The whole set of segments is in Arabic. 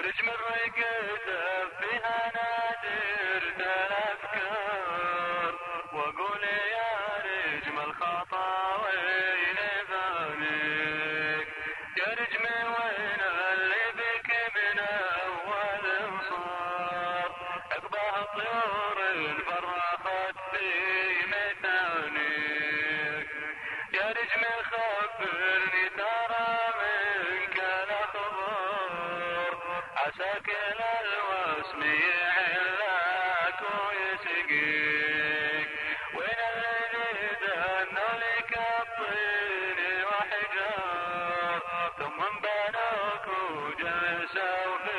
رجم الرقد فيها نادر الافكار، واقول يا رجم الخطاوين ذلك، يا رجم وين اللي بك من اول صار، عقبها طيور الفرخت في ميدانك، يا رجم خبرني ترى منك الاخبار، عساك الوسم يعلك ويسقيك، وين الذي دنوا لك الطين وحجار، ثم بنوك وجلسوا في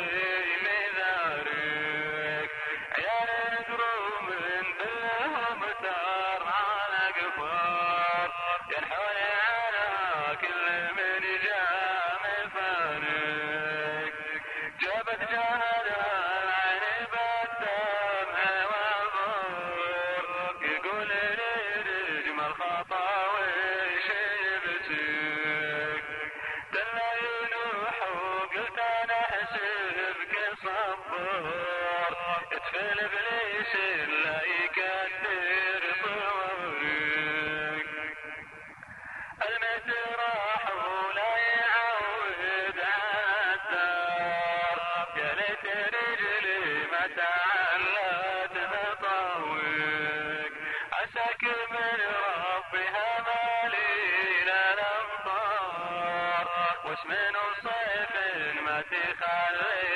مذارك، عيال نقروم بالهم تار على قفار، ينحون على كل من جاء مفارق، جابت جهل العين بالدمع والضر، يقول لي رجم الخطاوي شبتك، دلى ينوح وقلت انا احسبك صبر، يدخل ابليس لا يكدر صورك، الميت راح ولا يعود عالدار، يا ليت رجلي ما تعلت بطوق، عساك من ربها مالين الامطار، واسم صيف ما تخلي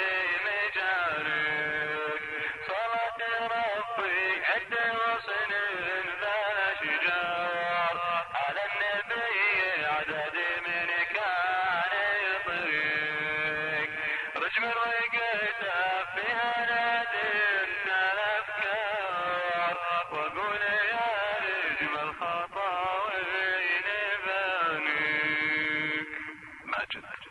مجارك، صلاة ربي عد وصن ذا شجار، على النبي عدد من كان يطريق، رجم الرقد فيها نادر الافكار، واقول يا رجم الخطاوين ذانيك. ماجد.